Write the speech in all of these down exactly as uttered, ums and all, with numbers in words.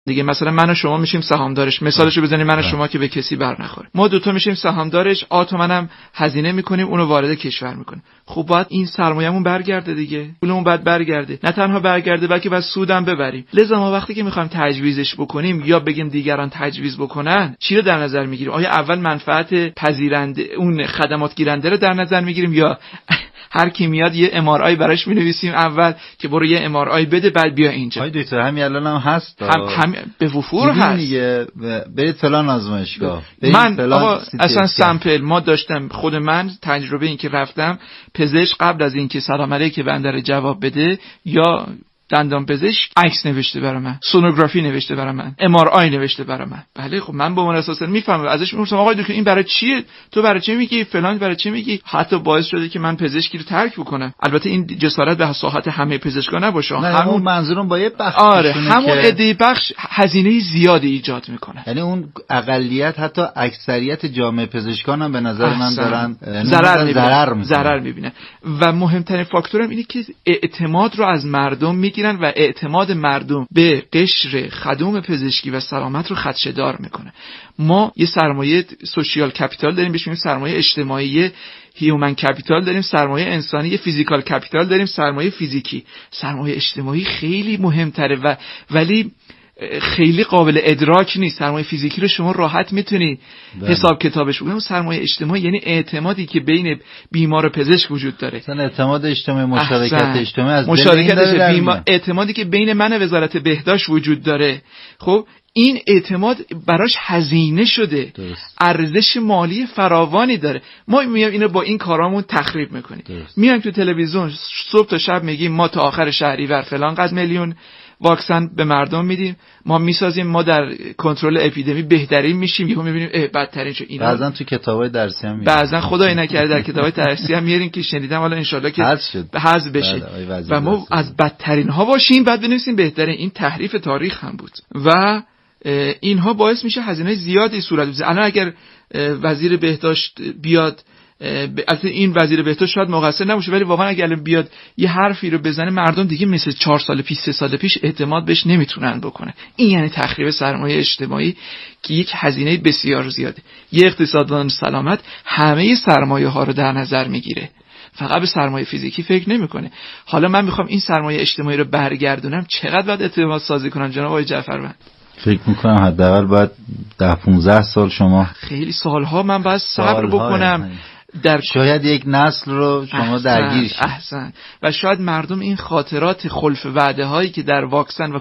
دیگه. مثلا من و شما میشیم سهامدارش، مثالشو بزنیم من و شما که به کسی بر نخوره، ما دو تا میشیم سهامدارش، آ تو منم هزینه میکنیم اونو وارد کشور میکنیم. خب باید این سرمایه‌مون برگرده دیگه، پولمون باید برگرده، نه تنها برگرده بلکه باید سودم ببریم. لذا ما وقتی که میخوایم تجویزش بکنیم یا بگیم دیگران تجویز بکنن، چی رو در نظر میگیریم؟ آیا اول منفعت پذیرنده اون خدمات گیرنده رو در نظر میگیریم یا هر کی میاد یه ام آر آی براش مینویسیم اول که برو یه ام آر آی بده بعد بیا اینجا؟ آی دکتر همین الان هم هست، هم, هم به وفور هست دیگه. برید فلان آزمایشگاه، من آقا اصلا سامپل ما داشتم، خود من تجربه این که رفتم پزشک قبل از اینکه سلام علیک بنده رو جواب بده یا دندان پزشک عکس نوشته برای من، سونوگرافی نوشته برای من، ام آر آی نوشته برای من. بله خب من به اون اساس میفهمم، ازش میپرسم آقا دکتر این برای چیه؟ تو برای چی میگی فلان برای چی میگی؟ حتی باعث شده که من پزشکی رو ترک بکنم. البته این جسارت به ساحت همه پزشکا نباشه، نه همون اون منظورم با یه بخش آره همون عده بخش هزینه زیادی ایجاد میکنه. یعنی اون اقلیت حتی اکثریت جامعه پزشکان هم به نظر من دارن ضرر میبینن ضرر میبینن و مهمترین فاکتورم اینه که اعتماد رو از مردم میگیرن و اعتماد مردم به قشر خدوم پزشکی و سلامت رو خدشه‌دار میکنه. ما یه سرمایه سوشیال کپیتال داریم بهش میگیم سرمایه اجتماعی، هیومن کپیتال داریم، سرمایه انسانی، فیزیکال کپیتال داریم، سرمایه فیزیکی. سرمایه اجتماعی خیلی مهمتره و ولی خیلی قابل ادراک نیست. سرمایه فیزیکی رو شما راحت میتونی حساب کتابش بکنی، سرمایه اجتماعی یعنی اعتمادی که بین بیمار و پزشک وجود داره. مثلا اعتماد اجتماعی، مشارکت اجتماعی، از مشارکت بیمار، اعتمادی که بین من و وزارت بهداشت وجود داره. خب این اعتماد براش هزینه شده، درست. ارزش مالی فراوانی داره. ما میایم اینو با این کارامون تخریب میکنیم. میایم تو تلویزیون صبح تا شب میگیم ما تا آخر شهریور فلان قد میلیون واکسن به مردم میدیم، ما میسازیم، ما در کنترل اپیدمی بهترین میشیم، یهو میبینیم اه بدترین شد. اینا بعضن تو کتابای درسی هم بعضن خدای نکرده در کتابای درسی هم میاریم که شنیدم حالا ان شاءالله که حذف بشه و ما از بدترین ها باشیم بعد بنویسیم بهترین. این تحریف تاریخ هم بود و اینها باعث میشه هزینه زیادی صورت بگیره. الان اگر وزیر بهداشت بیاد، البته این وزیر بهداشت شاید مقصر نباشه ولی واقعا اگر بیاد یه حرفی رو بزنه مردم دیگه مثل چهار سال پیش سه سال پیش اعتماد بهش نمیتونن بکنه. این یعنی تخریب سرمایه اجتماعی که یک هزینه بسیار زیاده. یه اقتصاددان سلامت همه سرمایه ها رو در نظر میگیره، فقط به سرمایه فیزیکی فکر نمیکنه. حالا من میخوام این سرمایه اجتماعی رو برگردونم، چقدر باید اعتماد سازی کنم جناب آقای جعفروند؟ فکر میکنم حداقل باید ده پانزده سال، شما خیلی سالها من باید صبر بکنم در شاید یک نسل رو شما درگیر شید. احسن. و شاید مردم این خاطرات خلف وعده هایی که در واکسن و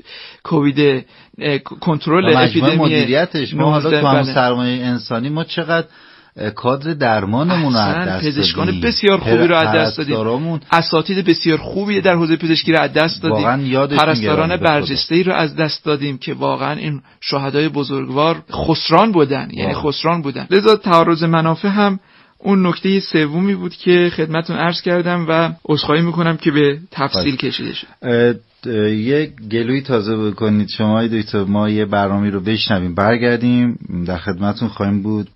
کووید کنترل اپیدمی مدیریتش، ما حالا تو هم سرمایه انسانی ما چقدر کادر درمانمون رو از دست دادیم، پزشکان بسیار خوبی رو از دست دادیم، اساتید بسیار خوبی در حوزه پزشکی رو از دست دادیم، پرستاران برجسته‌ای رو از دست دادیم که واقعا این شهدای بزرگوار خسران بودن، یعنی خسران بودن. لذا تعارض منافع هم اون نکته سومی بود که خدمتتون عرض کردم و عذرخواهی میکنم که به تفصیل کشیده شد. یک گلوی تازه بکنید شما دکتر، ما یه برنامه‌ای رو بشنویم برگردیم در خدمتتون خواهیم بود.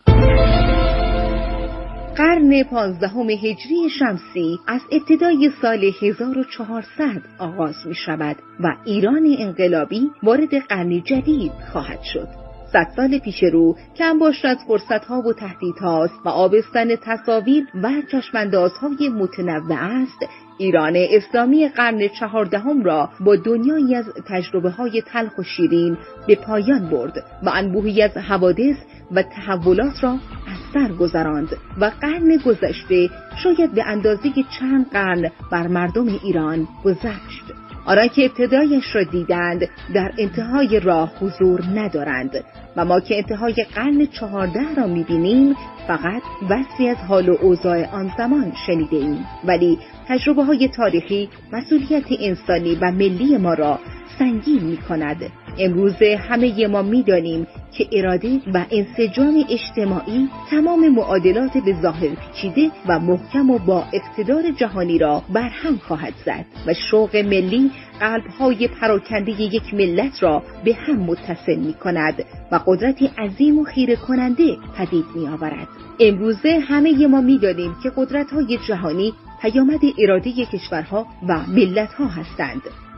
قرن پانزدهم هجری شمسی از ابتدای سال هزار و چهارصد آغاز می شود و ایران انقلابی وارد قرن جدید خواهد شد. صد سال پیش رو کم باشد فرصت‌ها و تهدیدهاست و آبستن تصاویر و چشم‌اندازهای متنوع است. ایران اسلامی قرن چهاردهم را با دنیایی از تجربه‌های تلخ و شیرین به پایان برد و انبوهی از حوادث و تحولات را از سر گذراند و قرن گذشته شاید به اندازه چند قرن بر مردم ایران گذشت. آنان که ابتدایش را دیدند در انتهای راه حضور ندارند و ما که انتهای قرن چهارده را می‌بینیم فقط وصفی از حال و اوضاع آن زمان شنیده ایم، ولی تجربه های تاریخی مسئولیت انسانی و ملی ما را سنگین می کند. امروزه همه ما می دانیم که اراده و انسجام اجتماعی تمام معادلات به ظاهر پیچیده و محکم و با اقتدار جهانی را برهم خواهد زد و شوق ملی قلب‌های پراکنده یک ملت را به هم متصل می کند و قدرتی عظیم و خیره کننده پدید می آورد. امروزه همه ما می دانیم که قدرت‌های جهانی پیامد اراده کشورها و ملت‌ها هستند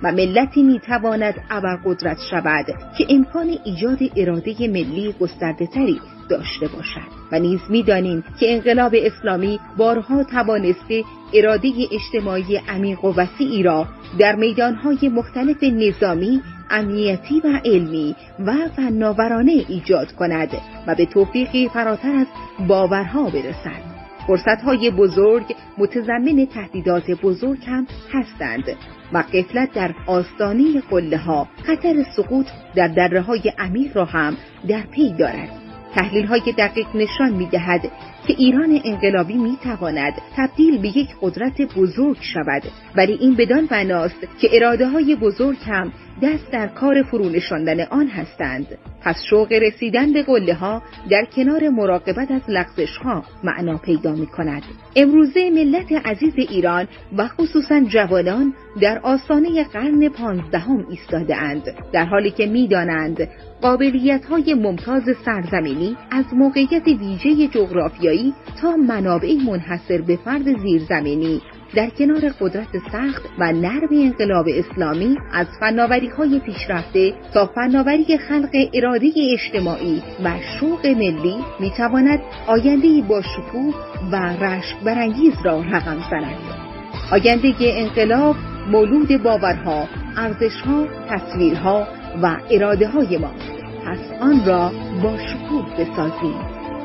و ملتی میتواند ابرقدرت شود که امکان ایجاد اراده ملی گسترده تری داشته باشد. و نیز می‌دانیم که انقلاب اسلامی بارها توانسته اراده اجتماعی عمیق و وسیعی را در میدانهای مختلف نظامی، امنیتی و علمی و فناورانه ایجاد کند و به توفیقی فراتر از باورها برسد. فرصت‌های بزرگ متضمن تهدیدات بزرگ هم هستند و غفلت در آستانه قله‌ها خطر سقوط در دره‌های عمیق را هم در پی دارد. تحلیل‌های دقیق نشان می‌دهد که ایران انقلابی می‌تواند تبدیل به یک قدرت بزرگ شود، ولی این بدان معناست که اراده‌های بزرگ هم دست در کار فرونشاندن آن هستند. پس شوق رسیدن به قله‌ها در کنار مراقبت از لغزش‌ها معنا پیدا می‌کند. امروزه ملت عزیز ایران و خصوصاً جوانان در آستانه قرن پانزدهم ایستاده‌اند، در حالی که می‌دانند قابلیت‌های ممتاز سرزمینی از موقعیت ویژه جغرافیایی تا منابع منحصر به فرد زیرزمینی در کنار قدرت سخت و نرم انقلاب اسلامی، از فناوری‌های پیشرفته تا فناوری خلق اراده اجتماعی و شوق ملی می‌تواند آینده‌ای با شکوه و رشک برانگیز را رقم زند. آینده انقلاب مولود باورها، ارزش‌ها، تصویرها و اراده‌های ماست. پس آن را با شکوه بسازیم.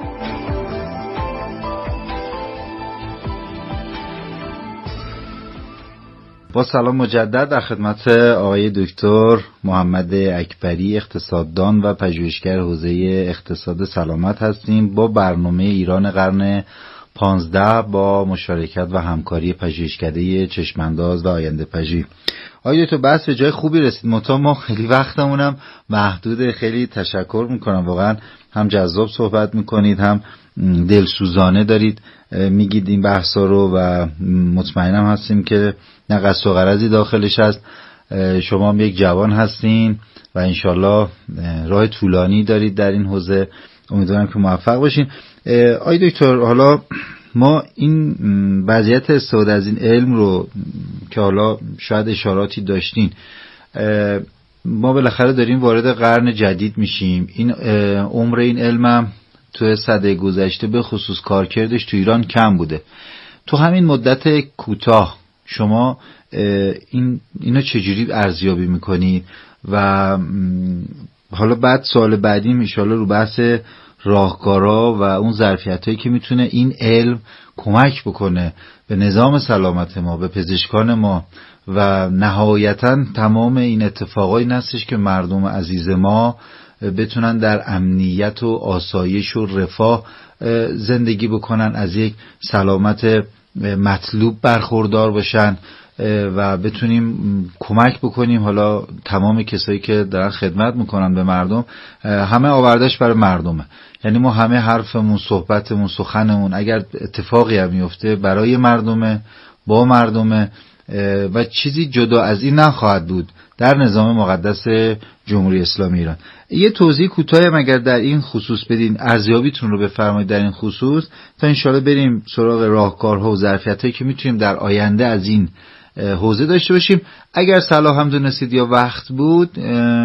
با سلام مجدد در خدمت آقای دکتر محمد اکبری، اقتصاددان و پژوهشگر حوزه اقتصاد سلامت هستیم با برنامه ایران قرن پانزده با مشارکت و همکاری پژوهشکده چشمانداز و آینده پژوهی. آقای دکتر بحث به جای خوبی رسید، منتها ما خیلی وقتمونم محدوده. خیلی تشکر میکنم، واقعا هم جذاب صحبت میکنید هم دلسوزانه دارید میگید این بحثا رو و مطمئنم هستیم که نه قصد و غرضی داخلش هست. شما هم یک جوان هستین و انشالله راه طولانی دارید در این حوزه، امیدوارم که موفق باشین. آقای دکتر، حالا ما این وضعیت استفاده از این علم رو که حالا شاید اشاراتی داشتین، ما بالاخره داریم وارد قرن جدید میشیم. این عمر این علمم تو سده گذشته به خصوص کارکردش تو ایران کم بوده. تو همین مدت کوتاه شما این اینو چجوری ارزیابی میکنید؟ و حالا بعد سوال بعدی انشالله رو بحث راهکارا و اون ظرفیتایی که میتونه این علم کمک بکنه به نظام سلامت ما، به پزشکان ما و نهایتاً تمام این اتفاقایی نستش که مردم عزیز ما بتونن در امنیت و آسایش و رفاه زندگی بکنن، از یک سلامت مطلوب برخوردار باشن و بتونیم کمک بکنیم. حالا تمام کسایی که دارن خدمت میکنن به مردم، همه آوردش برای مردمه. یعنی ما همه حرفمون، صحبتمون، سخنمون اگر اتفاقی هم میفته برای مردمه، با مردمه و چیزی جدا از این نخواهد بود در نظام مقدس جمهوری اسلامی ایران. یه توضیح کوتاهی اگر در این خصوص بدین، ارزیابیتون رو بفرمایید در این خصوص، تا انشالله بریم سراغ راهکارها و ظرفیتایی که میتونیم در آینده از این حوزه داشته باشیم. اگر صلاح هم دونستید یا وقت بود،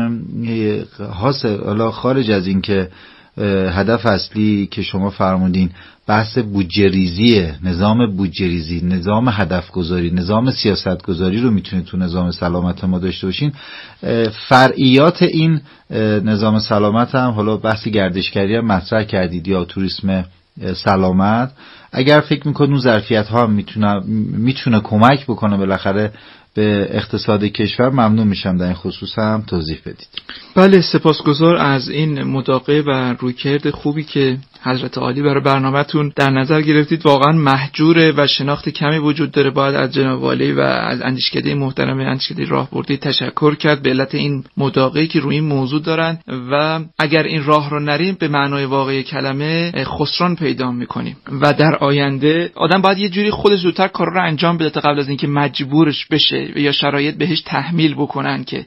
حالا خارج از این که هدف اصلی که شما فرمودین بحث بودجه ریزیه، نظام بودجه ریزی، نظام هدف گذاری، نظام سیاست گذاری رو میتونید تو نظام سلامت ما داشته باشین. فرعیات این نظام سلامت هم حالا بحث گردشگری هم مطرح کردید یا توریسم سلامت. اگر فکر میکنید اون ظرفیت ها میتونه میتونه کمک بکنه بالاخره به اقتصاد کشور، ممنون میشم در این خصوص هم توضیح بدید. بله، سپاسگزار از این مداقه و رویکرد خوبی که حضرت عالی برای برنامه‌تون در نظر گرفتید. واقعا محجوره و شناخت کمی وجود داره. باید از جناب والی و از اندیشکده محترم اندیشکده راهبردی تشکر کرد به علت این مداقه‌ای که روی این موضوع دارن و اگر این راه رو نریم به معنای واقعی کلمه خسران پیدا می‌کنیم و در آینده آدم باید یه جوری خودش زودتر کار رو انجام بده تا قبل از اینکه مجبورش بشه یا شرایط بهش تحمیل بکنن که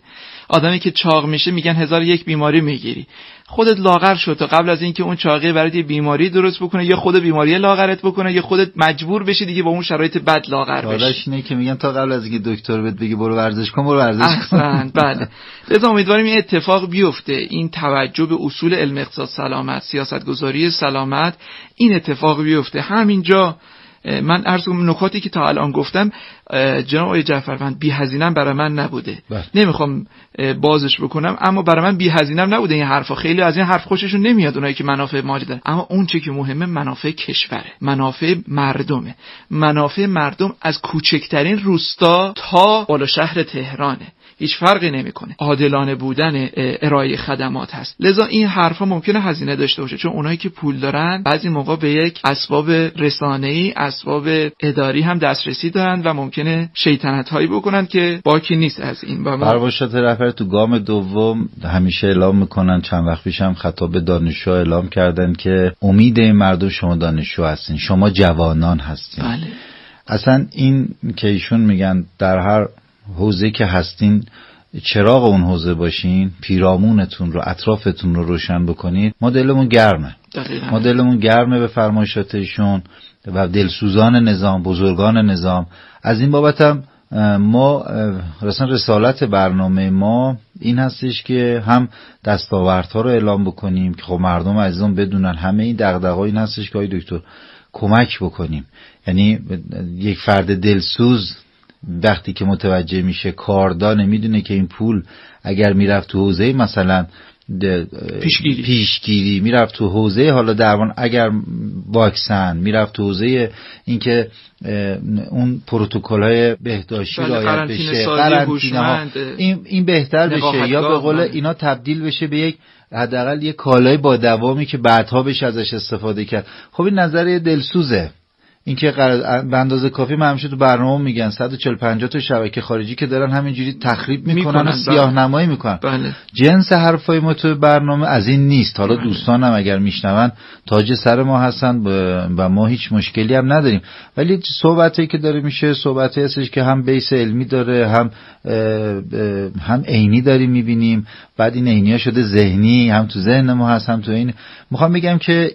آدمی که چاق میشه میگن هزار یک بیماری میگیری. خودت لاغر شو تا قبل از اینکه اون چاقی برات یه بیماری درست بکنه، یا خود بیماری لاغرت بکنه، یا خودت مجبور بشی دیگه با اون شرایط بد لاغر بشی. حالش اینه که میگن تا قبل از اینکه دکتر بهت بگه برو ورزش کن برو ورزش کن. احسن. بله. لذا امیدواریم این اتفاق بیفته، این توجه به اصول علم اقتصاد سلامت، سیاستگذاری سلامت، این اتفاق بیفته. همینجا من عرض کنم نکاتی که تا الان گفتم جناب آقای جعفروند بی هزینه برای من نبوده. بله. نمیخوام بازش بکنم، اما برای من بی هزینه نبوده این حرفا. خیلی از این حرف خوششون نمیاد اونایی که منافع مالی دارن، اما اون چه که مهمه منافع کشوره، منافع مردمه، منافع مردم از کوچکترین روستا تا بالا شهر تهرانه، هیچ فرقی نمیکنه. عادلانه بودن ارائه خدمات هست. لذا این حرفا ممکنه هزینه داشته باشه، چون اونایی که پول دارن بعضی موقع به یک اسباب رسانه‌ای، اسباب اداری هم دسترسی دارن و ممکنه شیطنت هایی بکنن که باکی نیست از این. و برباشات رهبر تو گام دوم همیشه اعلام میکنن، چند وقت پیش هم خطاب دانشجو اعلام کردن که امید این مردم شما دانشجو هستین، شما جوانان هستین. بله. اصلا این که ایشون میگن در هر حوزه که هستین چراغ اون حوزه باشین، پیرامونتون رو، اطرافتون رو روشن بکنید، ما دلمون گرمه. دقیقاً. ما دلمون گرمه به فرمایشاتشون و دلسوزان نظام، بزرگان نظام. از این بابت هم ما رسن رسالت برنامه ما این هستش که هم دستاوردها رو اعلام بکنیم که خب مردم عزیزان بدونن، همه این دغدغه‌ها این هستش که آقای دکتر کمک بکنیم. یعنی یک فرد دلسوز وقتی که متوجه میشه، کاردار نمیدونه که این پول اگر میرفت تو حوزه مثلا پیشگیری پیشگیری میرفت تو حوزه حالا درمان، اگر واکسن میرفت تو حوزه اینکه اون پروتکل‌های بهداشتی رعایت بشه، قرنطینه‌ها، این این بهتر بشه، یا به قول اینا تبدیل بشه به یک حداقل یک کالای با دوامی که بعدها بشه ازش استفاده کرد. خب این نظریه دلسوزه. این که به اندازه کافی من همیشه تو برنامه میگن صد و چهل پنجاه تا شبکه خارجی که دارن همینجوری تخریب میکنن و سیاه نمایی میکنن. بله. جنس حرفای ما تو برنامه از این نیست. حالا بله. دوستانم اگر میشنون تاج سر ما هستن و ما هیچ مشکلی هم نداریم، ولی صحبتی که داره میشه صحبتی هستش که هم بیس علمی داره، هم هم عینی داریم میبینیم، بعد این عینی‌ها شده ذهنی، هم تو ذهن ما هست هم تو این. میخوام بگم که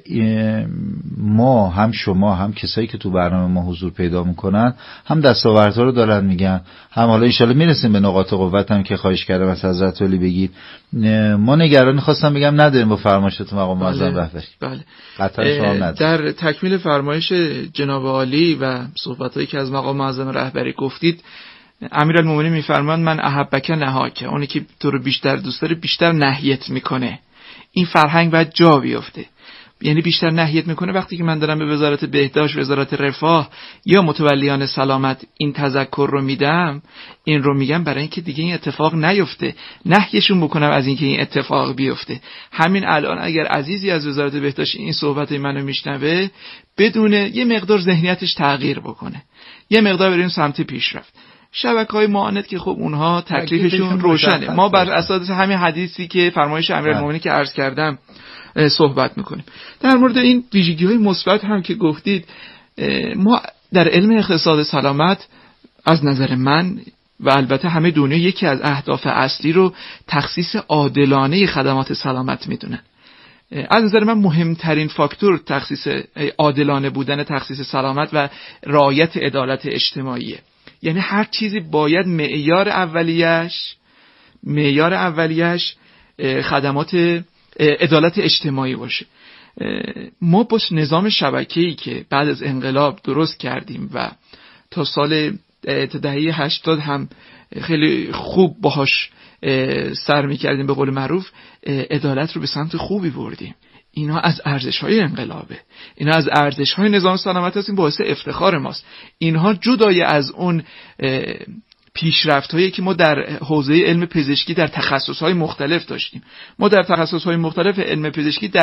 ما هم شما هم کسایی که تو برنامه ما حضور پیدا میکنن هم دستاوردها رو دارن میگن، هم حالا ان شاءالله میرسیم به نقاط قوت هم که خواهش کردم از حضرت علی بگید. ما نگرانی خواستم بگم نداریم با فرمایشات مقام معظم رهبری. بله. قطعا شما نداریم. در تکمیل فرمایش جناب عالی و صحبتایی که از مقام معظم رهبری گفتید، امیرالمومنین میفرمایند من احبک نهاک، اونی که تو رو بیشتر دوست داره بیشتر نهیت میکنه. این فرهنگ باید جا بیفته، یعنی بیشتر نهیت میکنه. وقتی که من دارم به وزارت بهداشت، وزارت رفاه یا متولیان سلامت این تذکر رو میدم، این رو میگم برای اینکه دیگه این اتفاق نیفته، نهیشون بکنم از اینکه این اتفاق بیفته. همین الان اگر عزیزی از وزارت بهداشت این صحبت منو میشنوه، بدونه یه مقدار ذهنیتش تغییر بکنه، یه مقدار بریم سمت پیشرفت. شبکه‌های معاند که خب اونها تکلیفشون روشنه، ما بر اساس همین حدیثی که فرمایش امیرالمومنین که عرض کردم صحبت میکنیم. در مورد این ویژگی‌های مثبت هم که گفتید، ما در علم اقتصاد سلامت از نظر من و البته همه دنیا یکی از اهداف اصلی رو تخصیص عادلانه خدمات سلامت میدونن. از نظر من مهمترین فاکتور تخصیص عادلانه بودن تخصیص سلامت و رعایت عدالت اجتماعیه. یعنی هر چیزی باید معیار اولیش معیار اولیش خدمات عدالت اجتماعی باشه. ما با نظام شبکه‌ای که بعد از انقلاب درست کردیم و تا سال دهه هشتاد هم خیلی خوب باهاش سر می‌کردیم، به قول معروف عدالت رو به سمت خوبی بردیم. اینا از ارزش‌های انقلابه، اینا از ارزش‌های نظام سلامت هست، این باعث افتخار ماست. اینها جدای از اون پیشرفت‌هایی که ما در حوزه علم پزشکی در تخصص‌های مختلف داشتیم. ما در تخصص‌های مختلف علم پزشکی در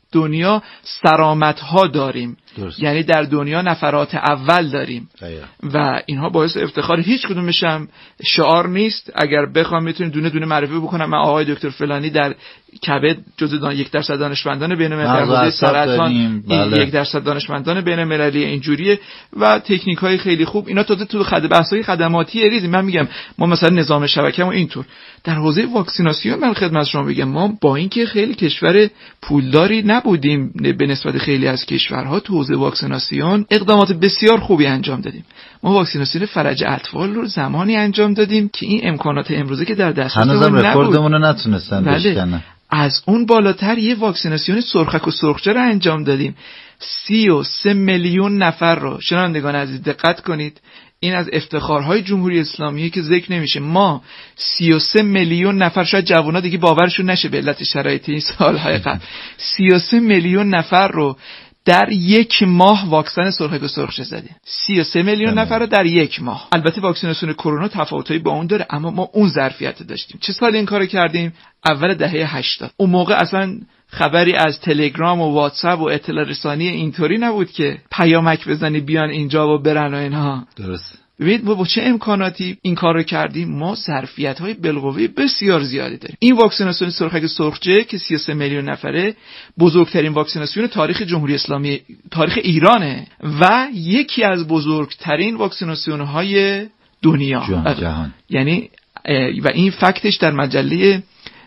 دنیا سرآمدها داریم. درست. یعنی در دنیا نفرات اول داریم دایا. و اینها باعث افتخار هیچ کدومش هم شعار نیست. اگر بخوام میتونید دونه دونه معرفی بکنم. من آقای دکتر فلانی در کبد جزو دان یک درصد دانشمندان بین المللی، در حوزه سرطان بله. یک درصد دانشمندان بین المللی اینجوریه و تکنیک های خیلی خوب. اینا تازه تو خد بحث های خدماتی ریزی. من میگم ما مثلا نظام شبکه‌مون اینطور. در حوزه واکسیناسیون من خدمت شما بگم ما با اینکه خیلی کشور پولداری نبودیم به نسبت خیلی از کشورها، تو حوزه واکسیناسیون اقدامات بسیار خوبی انجام دادیم. ما واکسیناسیون فرج اطفال رو زمانی انجام دادیم که این امکانات امروزه که در دسترسمون نبود. هنوزم رکوردمون رو نتونستن بشکنن. از اون بالاتر یه واکسیناسیون سرخک و سرخچه رو انجام دادیم. سی و سه میلیون نفر رو. شنوندگان عزیز دقت کنید، این از افتخارهای جمهوری اسلامیه که ذکر نمیشه. ما سی و سه میلیون نفر، شاید جوانا دیگه باورشون نشه به علت شرایط این سالهای قبل، سی و سه میلیون نفر رو در یک ماه واکسن سرخک و سرخچه زدیم. سی و سه میلیون نفر رو در یک ماه. البته واکسیناسیون کرونا تفاوتایی با اون داره، اما ما اون ظرفیت داشتیم. چه سال این کارو کردیم؟ اول دهه هشتاد. اون موقع اصلا خبری از تلگرام و واتساپ و اطلاع رسانی اینطوری نبود که پیامک بزنی بیان اینجا و برن و اینها. درست. ببینید با چه امکاناتی این کار رو کردیم. ما ظرفیت‌های بالقوه بسیار زیادی داریم. این واکسیناسیون سرخک سرخچه که سی و سه میلیون نفره بزرگترین واکسیناسیون تاریخ جمهوری اسلامی، تاریخ ایرانه و یکی از بزرگترین واکسیناسیون‌های دنیا جهان. یعنی و این فکتش در مجله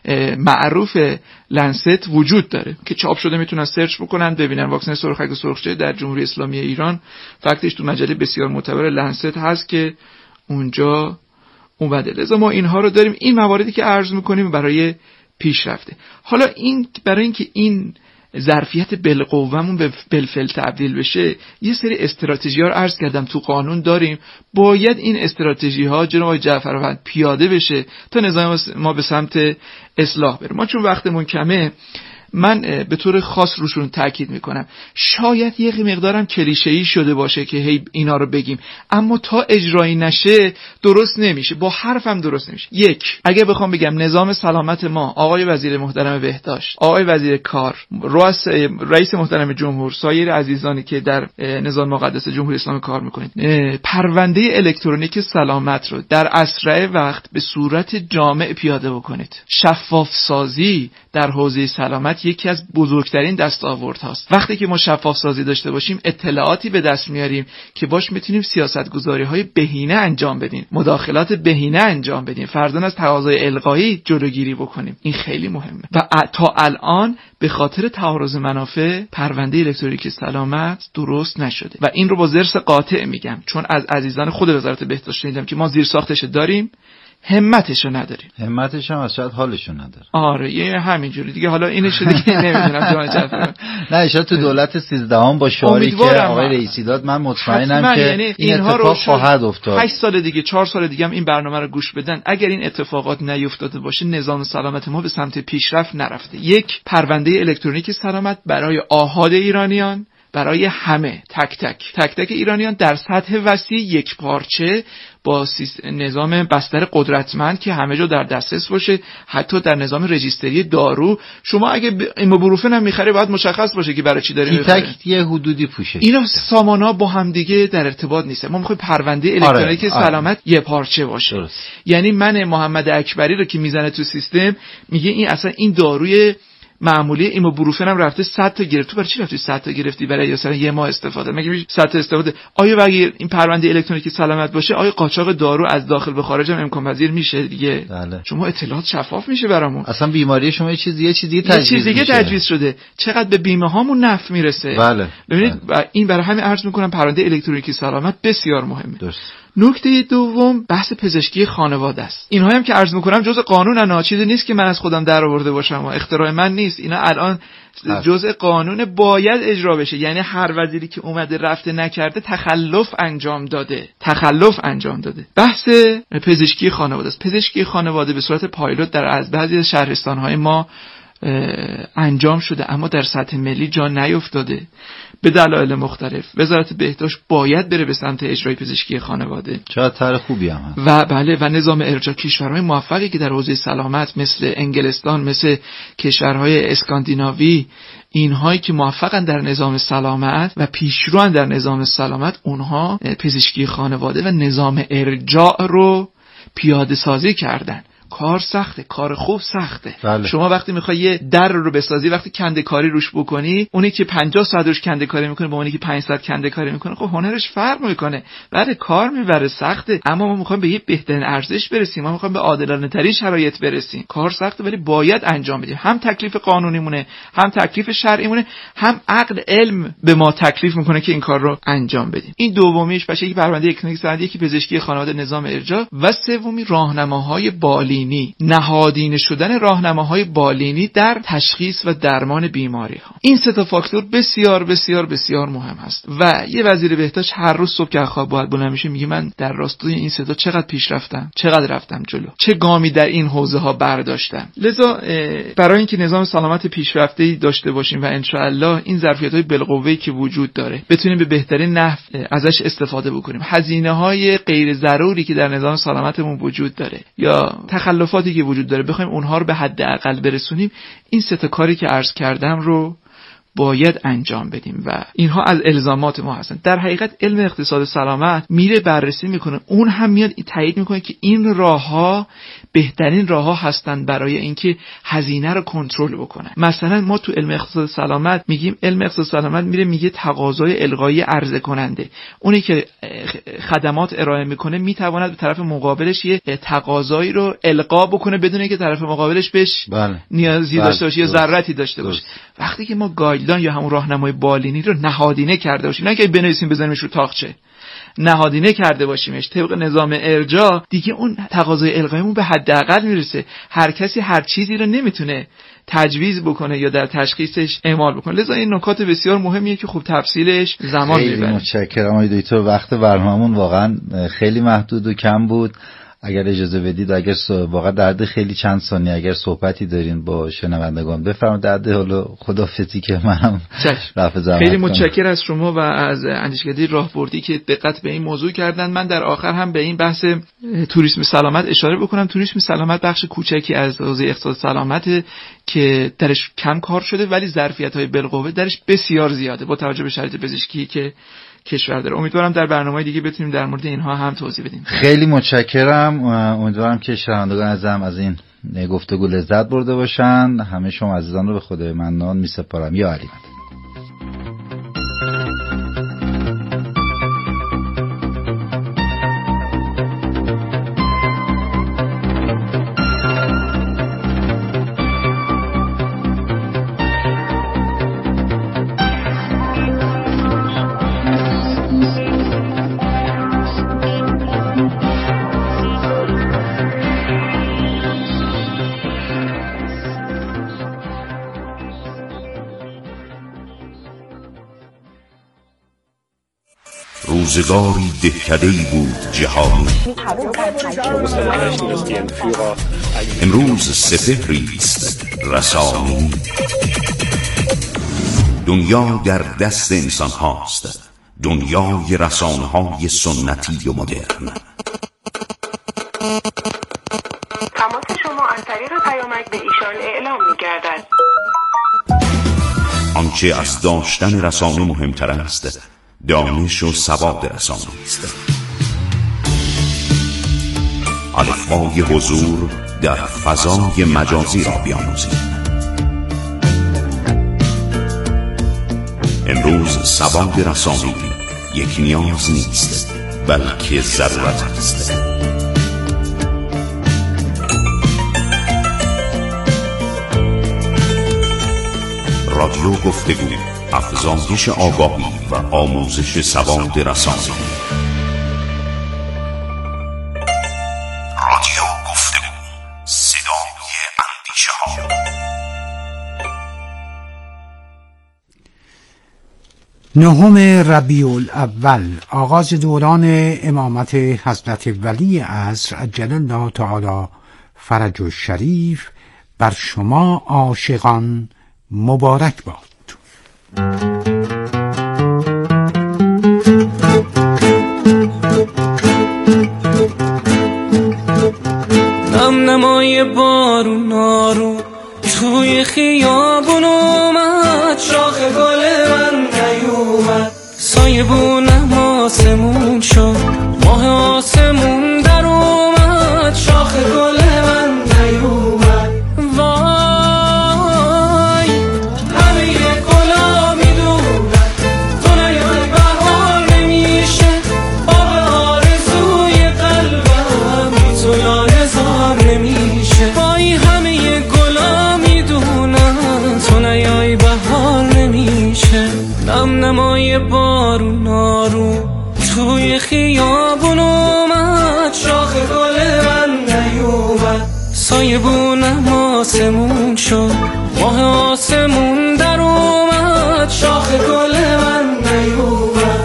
معروف لنست وجود داره که چاپ شده، میتونن سرچ بکنن ببینن واکسن سرخک و سرخچه در جمهوری اسلامی ایران. فکتش تو مجله بسیار معتبر لنست هست که اونجا اومده. لذا ما اینها رو داریم. این مواردی که عرض میکنیم برای پیشرفته. حالا این برای اینکه این ظرفیت بالقوه‌مون به بالفعل تبدیل بشه، یه سری استراتژی‌ها رو عرض کردم تو قانون داریم. باید این استراتژی‌ها جناب آقای جعفرآباد پیاده بشه تا نظام ما به سمت اصلاح بره. ما چون وقتمون کمه من به طور خاص روشون تاکید میکنم. شاید یه مقدارم کلیشه‌ای شده باشه که هی اینا رو بگیم، اما تا اجرایی نشه درست نمیشه. با حرفم درست نمیشه. یک، اگه بخوام بگم نظام سلامت ما، آقای وزیر محترم بهداشت، آقای وزیر کار، رئیس رئیس محترم جمهور، سایر عزیزانی که در نظام مقدس جمهوری اسلامی کار میکنید، پرونده الکترونیک سلامت رو در اسرع وقت به صورت جامع پیاده بکنید. شفاف سازی در حوزه سلامت یکی از بزرگترین دستاوردهاست. وقتی که ما شفاف سازی داشته باشیم، اطلاعاتی به دست میاریم که باش میتونیم سیاستگذاری‌های بهینه انجام بدیم، مداخلات بهینه انجام بدیم، فرضاً از تقاضای القایی جلوگیری بکنیم. این خیلی مهمه و تا الان به خاطر تعارض منافع پرونده الکترونیک سلامت درست نشده و این رو با ضرس قاطع میگم، چون از عزیزان خود وزارت بهداشت شنیدم که ما زیر ساختش داریم، همتشو نداریم. همتش هم از شاید حالشو نداره. آره یه همینجوری دیگه. حالا اینش دیگه نمیدونم جان جعفر. نه شاید تو دولت سیزدهم با شعاری که آقای رئیسی داد من مطمئنم که یعنی این اتفاق خواهد افتاد. هشت سال دیگه، چهار سال دیگه هم این برنامه رو گوش بدن. اگر این اتفاقات نیفتاده باشه، نظام سلامت ما به سمت پیشرفت نرفته. یک، پرونده الکترونیک سلامت برای آحاد ایرانیان، برای همه، تک تک تک تک ایرانیان در سطح وسیع، یک پارچه، با نظام بستر قدرتمند که همه جا در دسترس باشه. حتی در نظام رجیستری دارو شما اگه ایموبروفن هم میخری باید مشخص باشه که برای چی داری میخری. تک یه حدودی پوشه. اینا سامانا با هم دیگه در ارتباط نیست. ما میخوایم پرونده الکترونیک آره، سلامت آره. یه پارچه باشه. درست. یعنی من محمد اکبری رو که میزنه تو سیستم میگه این اصلا این داروی معمولی ایموبروفن هم رفته صد تا گرفت. تو برای چی رفتی صد تا گرفتی؟ برای مثلا یه ماه استفاده. مگه میشه صد تا استفاده؟ آیا اگه این پرونده الکترونیکی سلامت باشه، آیا قاچاق دارو از داخل به خارج هم امکان پذیر میشه دیگه؟ بله. شما اطلاعات شفاف میشه برامون. اصلا بیماری شما یه چیزی یه چیزی تجویز یه چیز دیگه تجویز شده. چقدر به بیمه هامون نفع میرسه. بله. ببینید بله. این برای همین عرض میکنم پرونده الکترونیکی سلامت بسیار مهمه. درست. نکته دوم بحث پزشکی خانواده است. اینها هم که عرض میکنم جزء قانونن، چیزی نیست که من از خودم در آورده باشم و اختراع من نیست. اینا الان جزء قانون باید اجرا بشه. یعنی هر وزیری که اومده رفته نکرده تخلف انجام داده. تخلف انجام داده. بحث پزشکی خانواده است. پزشکی خانواده به صورت پایلوت در از بعضی از شهرستان‌های ما انجام شده اما در سطح ملی جا نیفتاده به دلایل مختلف. وزارت بهداشت باید بره به سمت اجرای پزشکی خانواده. چه طرح خوبی هم هست. و بله و نظام ارجاع کشورهای موفقی که در حوزه سلامت مثل انگلستان، مثل کشورهای اسکاندیناوی، اینهایی که موفقن در نظام سلامت و پیشروان در نظام سلامت، اونها پزشکی خانواده و نظام ارجاع رو پیاده سازی کردن. کار سخته، کار خوب سخته. بله. شما وقتی میخوای یه در رو بسازی، وقتی کنده کاری روش بکنی، اونی که پنجاه ساعت روش کنده کاری میکنه با اونی که پنج ساعت کنده کاری میکنه، خب هنرش فرق میکنه. بله کار میبره، سخته، اما ما میخوایم به یه بهترین ارزش برسیم، ما میخوایم به عادلانه ترین شرایط برسیم. کار سخته ولی باید انجام بدیم. هم تکلیف قانونیمونه، هم تکلیف شرعیمونه، هم عقل علم به ما تکلیف میکنه که این کار رو انجام بدیم. این دومیش باشه یک پرونده اکلینیک سند، یکی پزشکی خانواده، نظام ارجاع، و سومی راهنماهای بالینی، نهادینه شدن راهنماهای بالینی در تشخیص و درمان بیماری ها. این سه تا فاکتور بسیار بسیار بسیار مهم است و یه وزیر بهداشت هر روز صبح که خواب باید بلند میشه میگه من در راستای این سه تا چقدر پیش رفتم، چقدر رفتم جلو، چه گامی در این حوزه ها برداشتم. لذا برای اینکه نظام سلامت پیشرفته‌ای داشته باشیم و ان شاء الله این ظرفیت‌های بالقوه‌ای که وجود داره بتونیم به بهترین نحو ازش استفاده بکنیم، هزینه‌های غیر ضروری که در نظام سلامتمون وجود داره یا تخلفاتی که وجود داره بخوایم اونها رو به حد اقل برسونیم، این سه تا کاری که عرض کردم رو باید انجام بدیم و اینها از الزامات ما هستن. در حقیقت علم اقتصاد سلامت میره بررسی میکنه، اون هم میاد تایید میکنه که این راهها بهترین راهها هستن برای اینکه هزینه رو کنترل بکنن. مثلا ما تو علم اقتصاد سلامت میگیم علم اقتصاد سلامت میره میگه تقاضای الغایی عرضه کننده، اونی که خدمات ارائه میکنه میتواند به طرف مقابلش یه تقاضایی رو القا بکنه بدون اینکه طرف مقابلش بهش بله. نیازی بله. داشته باشه یا ضرورتی داشته باشه. وقتی که ما گایدلاین یا همون راهنمای بالینی رو نهادینه کرده باشیم، نه که بنویسیم بزنیمش رو تاقچه، نهادینه کرده باشیمش طبق نظام ارجاع، دیگه اون تقاضای الغایمون به حداقل میرسه. هر کسی هر چیزی رو نمیتونه تجویز بکنه یا در تشخیصش اعمال بکنه. لذا این نکات بسیار مهمیه که خوب تفصیلش زمان میبره. خیلی متشکرم آقای دکتر. وقت برنامه‌مون واقعا خیلی محدود و کم بود. اگر اجازه بدید، اگر واقعا درد خیلی چند ثانیه اگر صحبتی دارین با شنوندگان بفرمایید، درد حالا خدافظی که منم رفع زحمت. خیلی متشکرم از شما و از اندیشکده راهبردی که دقت به این موضوع کردن. من در آخر هم به این بحث توریسم سلامت اشاره بکنم. توریسم سلامت بخش کوچکی از حوزه اقتصاد سلامت که درش کم کار شده ولی ظرفیت‌های بالقوه درش بسیار زیاده با توجه به شرایط پزشکی که کشور داره. امیدوارم در برنامه دیگه بتونیم در مورد اینها هم توضیح بدیم. خیلی متشکرم. امیدوارم که شنوندگان عزیزم از این گفتگو لذت برده باشن. همه شما عزیزان رو به خدای منان میسپارم. یا علی. روزگاری دهکده‌ای بود جهانی، امروز سپهری است رسانی. دنیا در دست انسان هاست، دنیای رسانه های سنتی و مدرن. تماس شما از طریق پیامک به ایشان اعلام می‌گردد. آنچه از داشتن رسانه مهمتر است دانش و سواد رسانه است. الفبای حضور در فضای مجازی را بیاموزید. امروز سواد رسانه یک نیاز نیست بلکه ضرورت است. رادیو گفتگو، افزایش آگاهی و آموزش سواد رسانه‌ای. رادیو گفتگو، صدای اندیشه ها. نهم ربیع الاول، آغاز دوران امامت حضرت ولی عصر عجل الله تعالی فرج الشریف بر شما عاشقان مبارک باد. نم نمای بارون نارو توی خیابون اومد، شاخ گل من نیومد، سایبونم آسمون شد، ماه آسمون در اومد، شاخ گل من نیومد. وای همه یه گلا میدونن تو نیای بهار نمیشه، آب آرزوی قلبم بی تو لاله‌زار نمیشه. وای همه یه گلا میدونن تو نیای بهار نمیشه. نم نمای بارون نارو توی خیابون اومد، شاخ گل من نیومد، سایبونم آسمون شد، ماه آسمون در اومد، شاخ گل من نیومد.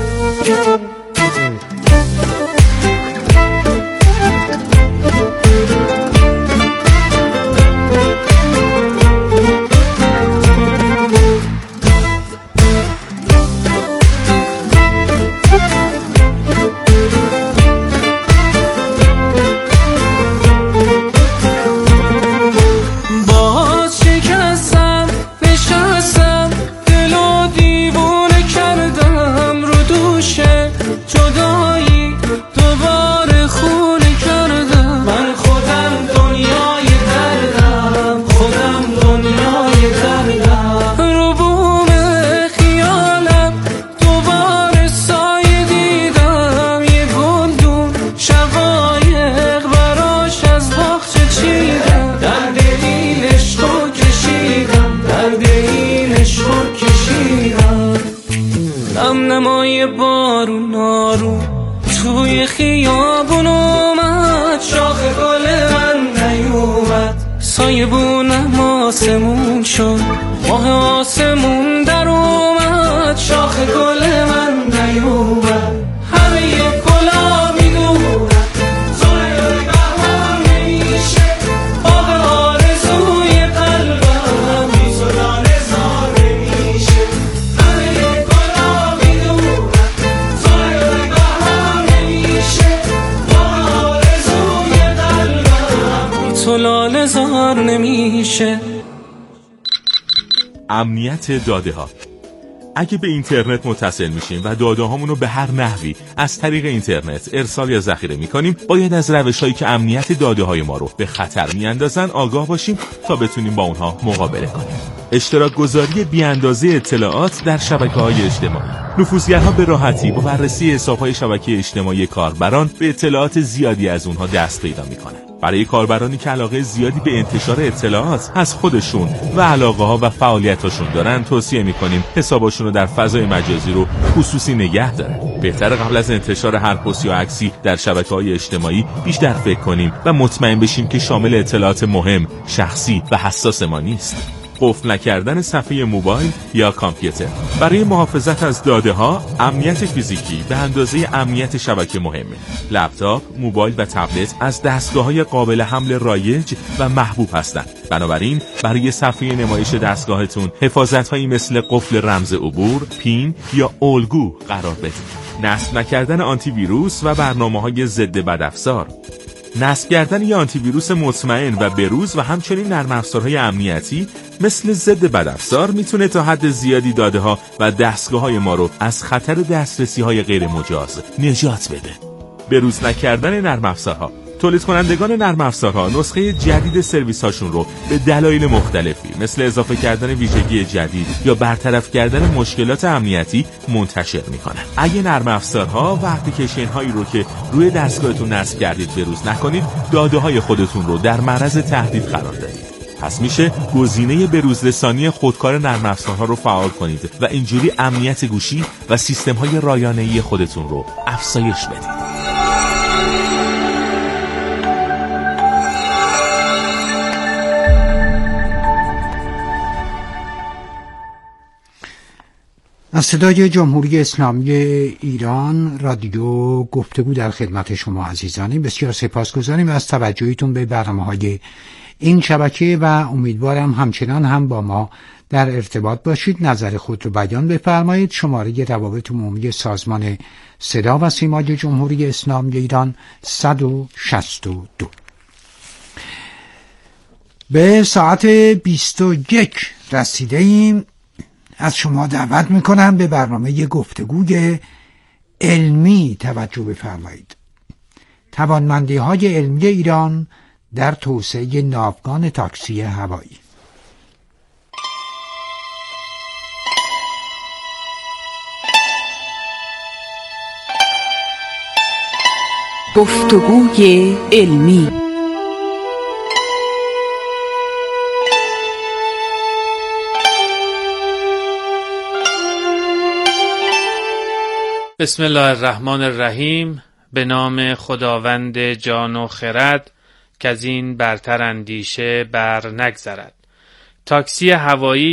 بارون نارو توی خیابون اومد، شاخ گل من نیومد، سایبونم آسمون شد، ماه آسمون در اومد، شاخ گل من نیومد. همه یه گلا میدونن تو نیای بهار نمیشه، آب آرزوی قلبم بی تو لاله‌زار نمیشه. همه یه گلا میدونن تو نیای بهار نمیشه، آب آرزوی قلبم بی تو لاله‌زار نمیشه. امنیت داده ها. اگه به اینترنت متصل میشیم و داده هامون رو به هر نحوی از طریق اینترنت ارسال یا ذخیره میکنیم، باید از روش‌هایی که امنیت داده های ما رو به خطر میاندازن آگاه باشیم تا بتونیم با اونها مقابله کنیم. اشتراک گذاری بی‌اندازه اطلاعات در شبکه‌های اجتماعی. نفوذگرها به راحتی با بررسی حساب‌های شبکه اجتماعی کاربران به اطلاعات زیادی از اونها دست پیدا میکنن. برای کاربرانی که علاقه زیادی به انتشار اطلاعات از خودشون و علاقه‌ها و فعالیتاشون دارن، توصیه میکنیم حساباشون رو در فضای مجازی رو خصوصی نگه دارن. بهتر قبل از انتشار هر پست یا عکسی در شبکه‌های اجتماعی بیشتر فکر کنیم و مطمئن بشیم که شامل اطلاعات مهم، شخصی و حساس ما نیست. قفل نکردن صفحه موبایل یا کامپیوتر. برای محافظت از داده ها، امنیت فیزیکی به اندازه امنیت شبکه مهمه. لپتاپ، موبایل و تبلت از دستگاه‌های قابل حمل رایج و محبوب هستند. بنابراین برای صفحه نمایش دستگاهتون حفاظت‌هایی مثل قفل رمز عبور، پین یا الگو قرار بدید. نصب نکردن آنتی ویروس و برنامه‌های ضد بدافزار. نصب کردن یا آنتی ویروس مطمئن و بروز و همچنین نرم افزارهای امنیتی مثل ضد بدافزار میتونه تا حد زیادی داده ها و دستگاه های ما رو از خطر دسترسی های غیر مجاز نجات بده. بروز نکردن نرم افزارها. تولید کنندگان نرم افزارها نسخه جدید سرویس هاشون رو به دلایل مختلفی مثل اضافه کردن ویژگی جدید یا برطرف کردن مشکلات امنیتی منتشر میکنن. اگه نرم افزارها و اپلیکیشن هایی رو که روی دستگاهتون نصب کردید بروز نکنید، داده های خودتون رو در معرض تهدید قرار دادید. پس میشه گزینه بروزرسانی خودکار نرم افزارها رو فعال کنید و اینجوری امنیت گوشی و سیستم های رایانه‌ای خودتون رو افزایش بدید. از صدای جمهوری اسلامی ایران رادیو گفتگو در خدمت شما عزیزانیم. بسیار سپاسگزاریم از توجهیتون به برنامه‌های این شبکه و امیدوارم همچنان هم با ما در ارتباط باشید. نظر خود رو بیان بفرمایید. شماره روابط عمومی سازمان صدا و سیمای جمهوری اسلامی ایران صد و شصت و دو. به ساعت بیست و یک رسیده ایم. از شما دعوت میکنم به برنامه گفتگوی علمی توجه بفرمایید. توانمندی های علمی ایران در توسعه ناوگان تاکسی هوایی. گفتگوی علمی. بسم الله الرحمن الرحیم. به نام خداوند جان و خرد که از این برتر اندیشه بر نگذرد. تاکسی هوایی